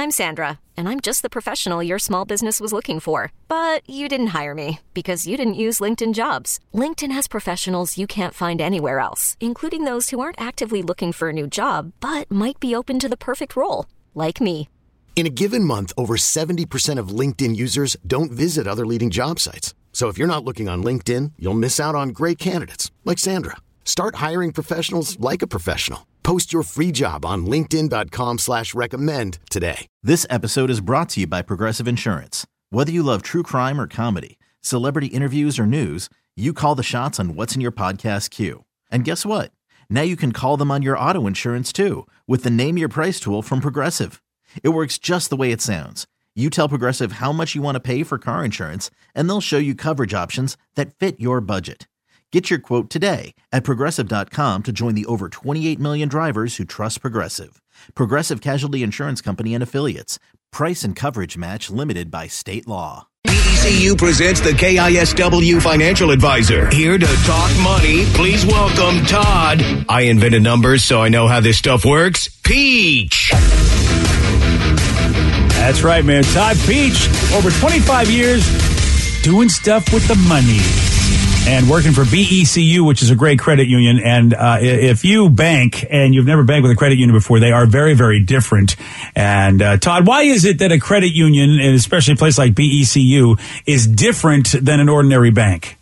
I'm Sandra, and I'm just the professional your small business was looking for. But you didn't hire me because you didn't use LinkedIn Jobs. LinkedIn has professionals you can't find anywhere else, including those who aren't actively looking for a new job, but might be open to the perfect role, like me. In a given month, over 70% of LinkedIn users don't visit other leading job sites. So if you're not looking on LinkedIn, you'll miss out on great candidates like Sandra. Start hiring professionals like a professional. Post your free job on linkedin.com/recommend today. This episode is brought to you by Progressive Insurance. Whether you love true crime or comedy, celebrity interviews or news, you call the shots on what's in your podcast queue. And guess what? Now you can call them on your auto insurance too with the Name Your Price tool from Progressive. It works just the way it sounds. You tell Progressive how much you want to pay for car insurance, and they'll show you coverage options that fit your budget. Get your quote today at Progressive.com to join the over 28 million drivers who trust Progressive. Progressive Casualty Insurance Company and Affiliates. Price and coverage match limited by state law. BECU presents the KISW Financial Advisor. Here to talk money, please welcome Todd. I invented numbers, so I know how this stuff works. Peach. That's right, man. Todd Peach, over 25 years doing stuff with the money. And working for BECU, which is a great credit union. And if you bank and you've never banked with a credit union before, they are very, very different. And Todd, why is it that a credit union, and especially a place like BECU, is different than an ordinary bank?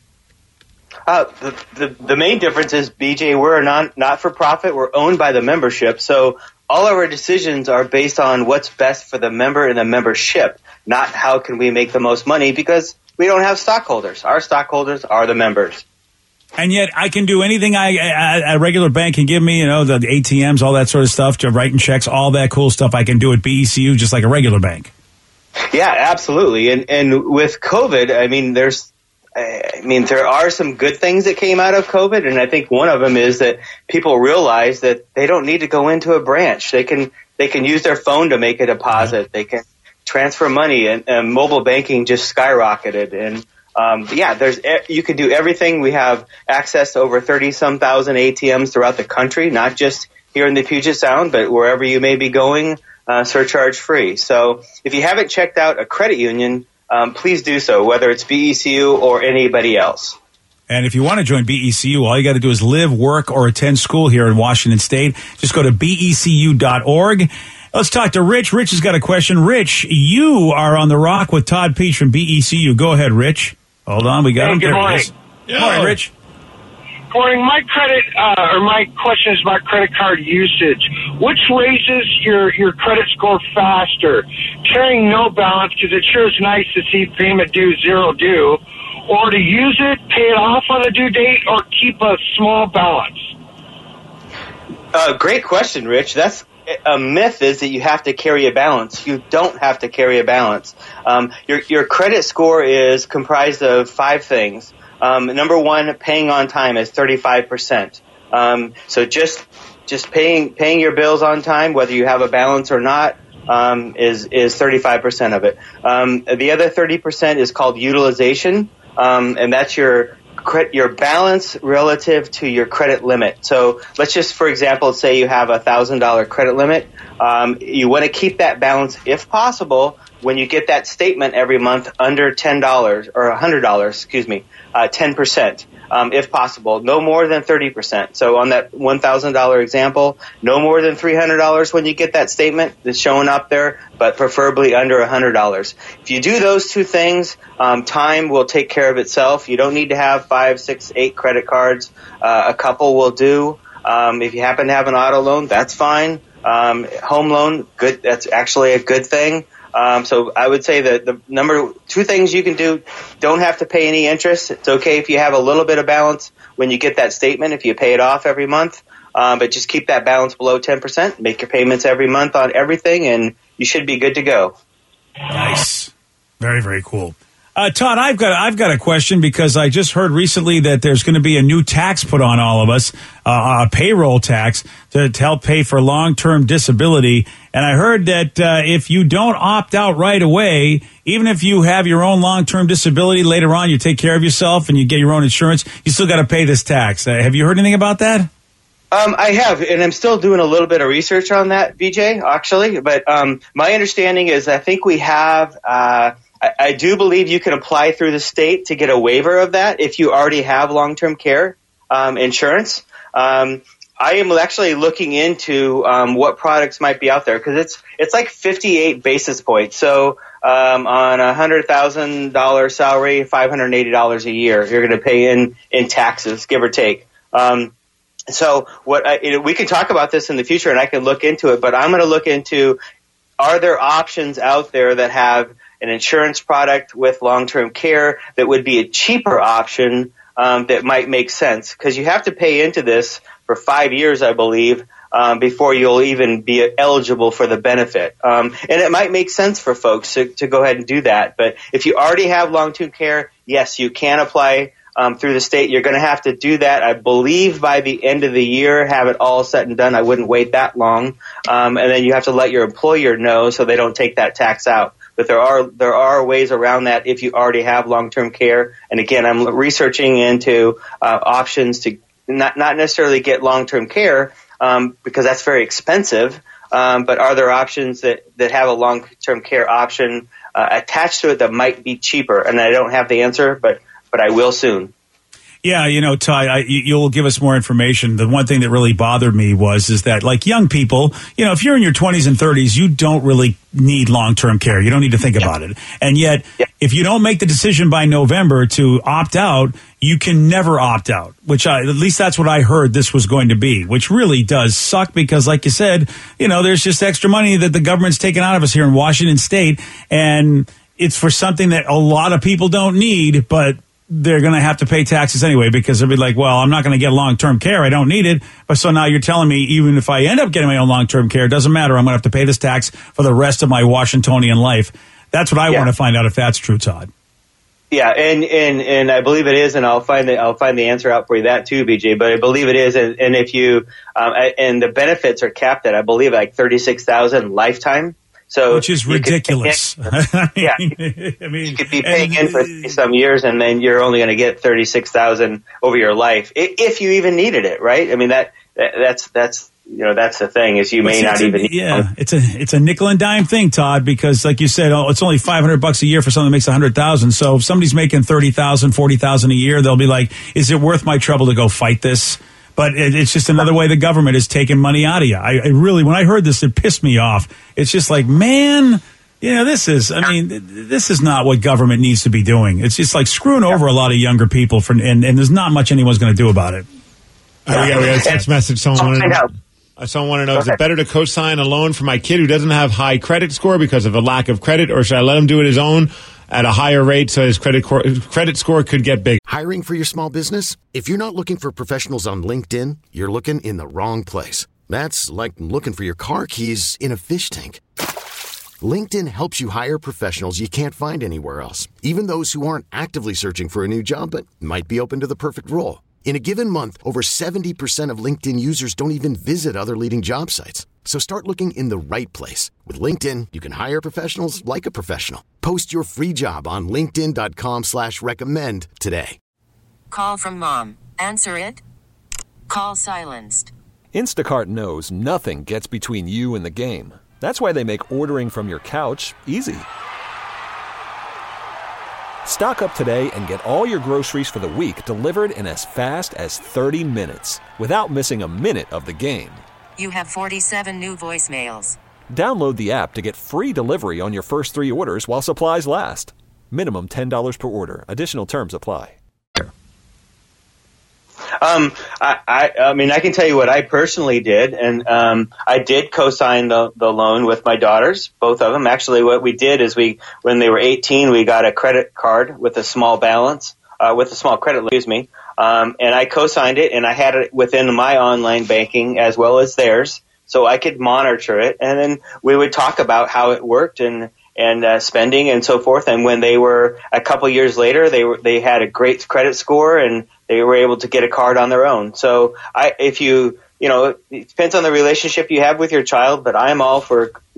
The main difference is, BJ, we're a not-for-profit. We're owned by the membership. So all of our decisions are based on what's best for the member and the membership, not how can we make the most money, because we don't have stockholders. Our stockholders are the members. And yet I can do anything a regular bank can give me, you know, the ATMs, all that sort of stuff, writing checks, all that cool stuff I can do at BECU just like a regular bank. Yeah, absolutely. And with COVID, there are some good things that came out of COVID, and I think one of them is that people realize that they don't need to go into a branch. They can use their phone to make a deposit. They can transfer money, and mobile banking just skyrocketed. And you can do everything. We have access to over 30-some thousand ATMs throughout the country, not just here in the Puget Sound, but wherever you may be going, surcharge free. So if you haven't checked out a credit union, please do so, whether it's BECU or anybody else. And if you want to join BECU, all you got to do is live, work, or attend school here in Washington State. Just go to becu.org. Let's talk to Rich. Rich has got a question. Rich, you are on the rock with Todd Peach from BECU. Go ahead, Rich. Hold on, we got him. Good morning. Good morning, Rich. Morning. My question is about credit card usage. Which raises your credit score faster? Carrying no balance, because it sure is nice to see payment due, zero due, or to use it, pay it off on a due date, or keep a small balance? Great question, Rich. That's a myth, is that you have to carry a balance. You don't have to carry a balance. Your credit score is comprised of 5 things. Number one, paying on time is 35%. So just paying your bills on time, whether you have a balance or not, is 35% of it. The other 30% is called utilization, and that's your balance relative to your credit limit. So let's just, for example, say you have $1,000 credit limit. You want to keep that balance, if possible, when you get that statement every month, under $10 or $100, 10%, if possible, no more than 30%. So on that $1,000 example, no more than $300 when you get that statement that's showing up there, but preferably under $100. If you do those 2 things, time will take care of itself. You don't need to have 5, 6, 8 credit cards. A couple will do. If you happen to have an auto loan, that's fine. Home loan, good. That's actually a good thing. So I would say that the number 2 things you can do, don't have to pay any interest. It's okay if you have a little bit of balance when you get that statement, if you pay it off every month. But just keep that balance below 10%, make your payments every month on everything, and you should be good to go. Nice. Very, very cool. Todd, I've got a question, because I just heard recently that there's going to be a new tax put on all of us, a payroll tax to help pay for long-term disability. And I heard that if you don't opt out right away, even if you have your own long-term disability later on, you take care of yourself and you get your own insurance, you still got to pay this tax. Have you heard anything about that? I have, and I'm still doing a little bit of research on that, BJ, actually. But my understanding is I think we have I do believe you can apply through the state to get a waiver of that if you already have long-term care insurance. I am actually looking into what products might be out there because it's like 58 basis points. So on a $100,000 salary, $580 a year, you're going to pay in taxes, give or take. So we can talk about this in the future, and I can look into it. But I'm going to look into, are there options out there that have an insurance product with long-term care that would be a cheaper option that might make sense? Because you have to pay into this for 5 years, I believe, before you'll even be eligible for the benefit. And it might make sense for folks to go ahead and do that. But if you already have long-term care, yes, you can apply through the state. You're going to have to do that, I believe, by the end of the year, have it all set and done. I wouldn't wait that long. And then you have to let your employer know so they don't take that tax out. But there are ways around that if you already have long-term care. And again, I'm researching into options to not necessarily get long-term care because that's very expensive. But are there options that have a long-term care option attached to it that might be cheaper? And I don't have the answer, but I will soon. Yeah, Ty, you'll give us more information. The one thing that really bothered me is that, like, young people, if you're in your 20s and 30s, you don't really need long-term care. You don't need to think about it. And yet, if you don't make the decision by November to opt out, you can never opt out, which at least that's what I heard this was going to be, which really does suck because, like you said, there's just extra money that the government's taken out of us here in Washington State, and it's for something that a lot of people don't need, but they're going to have to pay taxes anyway because they'll be like, well, I'm not going to get long-term care. I don't need it. But so now you're telling me even if I end up getting my own long-term care, it doesn't matter. I'm going to have to pay this tax for the rest of my Washingtonian life. That's what I want to find out if that's true, Todd. Yeah, and I believe it is, and I'll find the answer out for you that too, BJ. But I believe it is, and if you and the benefits are capped at, I believe, like $36,000 lifetime. So which is ridiculous. You could be paying in for some years, and then you're only going to get $36,000 over your life if you even needed it, right? I mean that's the thing is you may not even need it. It's a nickel and dime thing, Todd, because like you said, it's only $500 a year for someone that makes $100,000. So if somebody's making $30,000, $40,000 a year, they'll be like, is it worth my trouble to go fight this? But it's just another way the government is taking money out of you. I really, when I heard this, it pissed me off. It's just like, man, this is not what government needs to be doing. It's just like screwing over a lot of younger people and there's not much anyone's going to do about it. We got a text message. Someone wanted to know, is it better to co-sign a loan for my kid who doesn't have high credit score because of a lack of credit, or should I let him do it his own at a higher rate so his credit score could get big? Hiring for your small business? If you're not looking for professionals on LinkedIn, you're looking in the wrong place. That's like looking for your car keys in a fish tank. LinkedIn helps you hire professionals you can't find anywhere else, even those who aren't actively searching for a new job but might be open to the perfect role. In a given month, over 70% of LinkedIn users don't even visit other leading job sites. So start looking in the right place. With LinkedIn, you can hire professionals like a professional. Post your free job on linkedin.com/recommend today. Call from mom. Answer it. Call silenced. Instacart knows nothing gets between you and the game. That's why they make ordering from your couch easy. Stock up today and get all your groceries for the week delivered in as fast as 30 minutes without missing a minute of the game. You have 47 new voicemails. Download the app to get free delivery on your first 3 orders while supplies last. Minimum $10 per order. Additional terms apply. I can tell you what I personally did, and I did co-sign the loan with my daughters, both of them. Actually, what we did is when they were 18, we got a credit card with a small balance, with a small credit, and I co-signed it, and I had it within my online banking as well as theirs, so I could monitor it, and then we would talk about how it worked and spending and so forth. And when they were a couple years later, they had a great credit score and they were able to get a card on their own. So it depends on the relationship you have with your child, but I'm all for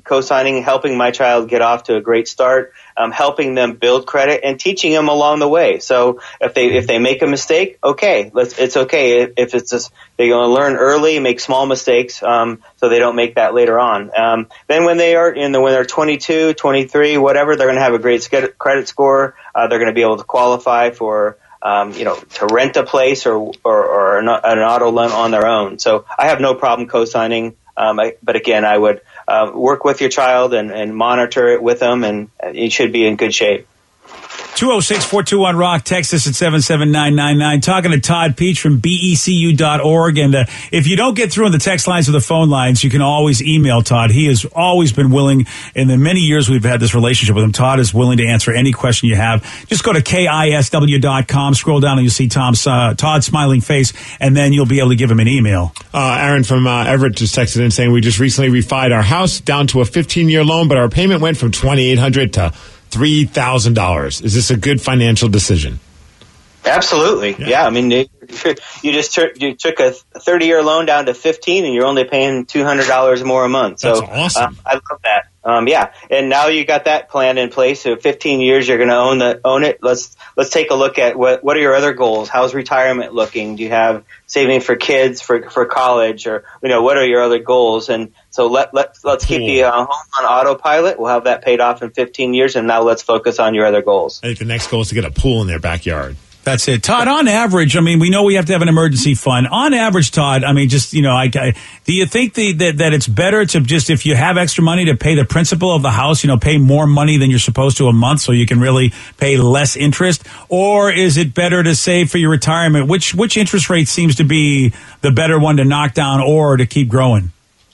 co-signing, helping my child get off to a great start, helping them build credit and teaching them along the way. So if they make a mistake, okay, it's okay. If it's just, they're going to learn early, make small mistakes, so they don't make that later on. Then when they're 22, 23, whatever, they're going to have a great credit score. They're going to be able to qualify for to rent a place or an auto loan on their own. So I have no problem co-signing. But again, I would work with your child and monitor it with them, and you should be in good shape. 206-421-ROCK, text us at 77999. Talking to Todd Peach from BECU.org. And if you don't get through on the text lines or the phone lines, you can always email Todd. He has always been willing. In the many years we've had this relationship with him, Todd is willing to answer any question you have. Just go to KISW.com, scroll down, and you'll see Todd's smiling face, and then you'll be able to give him an email. Aaron from Everett just texted in saying, we just recently refied our house down to a 15-year loan, but our payment went from $2,800 to $3,000. Is this a good financial decision? Absolutely. Yeah. I mean, you took a 30-year loan down to 15, and you're only paying $200 more a month. So that's awesome. I love that. Yeah. And now you got that plan in place. So 15 years, you're going to own it. Let's take a look at what are your other goals? How's retirement looking? Do you have saving for kids for college, or what are your other goals? And so let's keep you home on autopilot. We'll have that paid off in 15 years, and now let's focus on your other goals. I think the next goal is to get a pool in their backyard. That's it. Todd, on average, I mean, we know we have to have an emergency fund. On average, Todd, I mean, just, do you think that it's better to just, if you have extra money, to pay the principal of the house, pay more money than you're supposed to a month so you can really pay less interest? Or is it better to save for your retirement? Which interest rate seems to be the better one to knock down or to keep growing?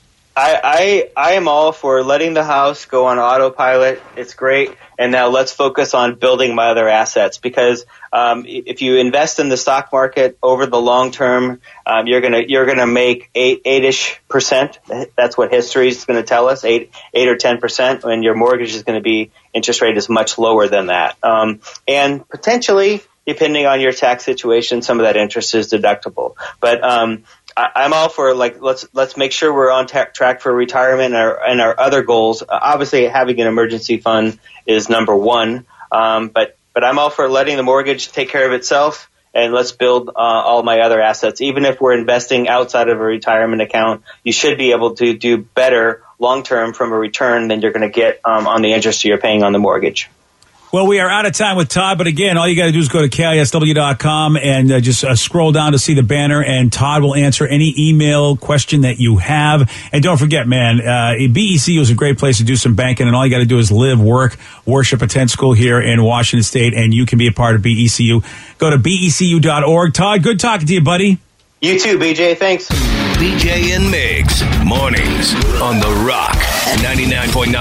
I am all for letting the house go on autopilot. It's great. And now let's focus on building my other assets, because if you invest in the stock market over the long term, you're gonna make 8-ish%. That's what history is going to tell us, 8 or 10%. And your mortgage is going to be, interest rate is much lower than that. And potentially, depending on your tax situation, some of that interest is deductible. But I'm all for, let's make sure we're on track for retirement and our other goals. Obviously, having an emergency fund is number one. But I'm all for letting the mortgage take care of itself, and let's build all my other assets. Even if we're investing outside of a retirement account, you should be able to do better long term from a return than you're going to get on the interest you're paying on the mortgage. Well, we are out of time with Todd, but again, all you got to do is go to KISW.com and just scroll down to see the banner, and Todd will answer any email question that you have. And don't forget, man, BECU is a great place to do some banking, and all you got to do is live, work, worship, attend school here in Washington State, and you can be a part of BECU. Go to BECU.org. Todd, good talking to you, buddy. You too, BJ. Thanks. BJ and Migs, mornings on The Rock, 99.9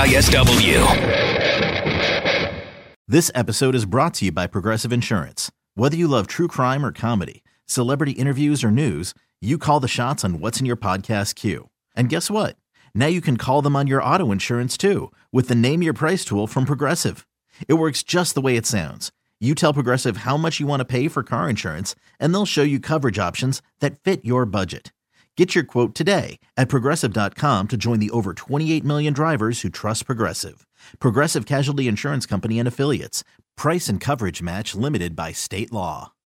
KISW. This episode is brought to you by Progressive Insurance. Whether you love true crime or comedy, celebrity interviews or news, you call the shots on what's in your podcast queue. And guess what? Now you can call them on your auto insurance too, with the Name Your Price tool from Progressive. It works just the way it sounds. You tell Progressive how much you want to pay for car insurance, and they'll show you coverage options that fit your budget. Get your quote today at Progressive.com to join the over 28 million drivers who trust Progressive. Progressive Casualty Insurance Company and Affiliates. Price and coverage match limited by state law.